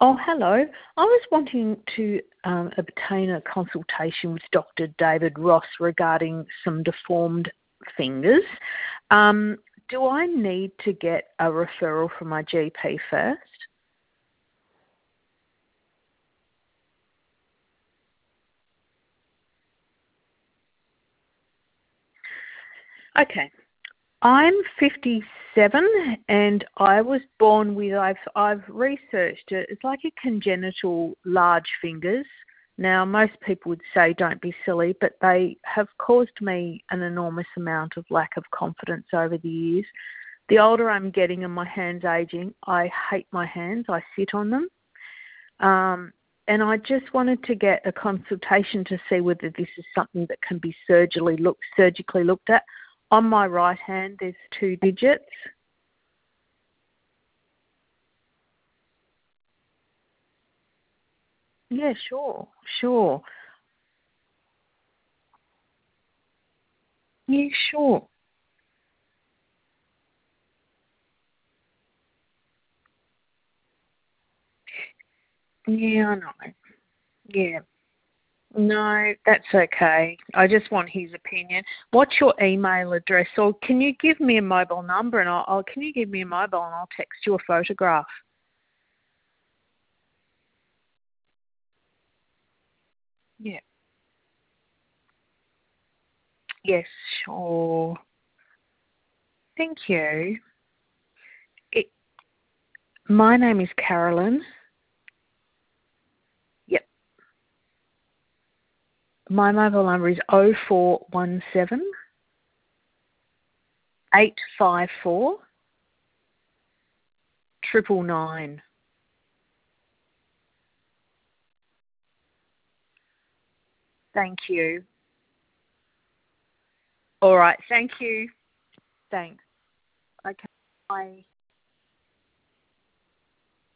Oh, hello. I was wanting to obtain a consultation with Dr. David Ross regarding some deformed fingers. Do I need to get a referral from my GP first? Okay. I'm 57 and I was born with, I've researched it, it's like a congenital large fingers. Now, most people would say don't be silly, but they have caused me an enormous amount of lack of confidence over the years. The older I'm getting and my hands aging, I hate my hands. I sit on them. And I just wanted to get a consultation to see whether this is something that can be surgically looked at. On my right hand, there's 2 digits. Yeah, sure. Yeah, sure. Yeah, I know. Yeah. No, that's okay. I just want his opinion. What's your email address? Or can you give me a mobile number and can you give me a mobile and I'll text you a photograph? Yeah. Yes, sure. Thank you. It, my name is Carolyn. Yep. My mobile number is 0417 854 999. Thank you. All right. Thank you. Thanks. Okay. Bye.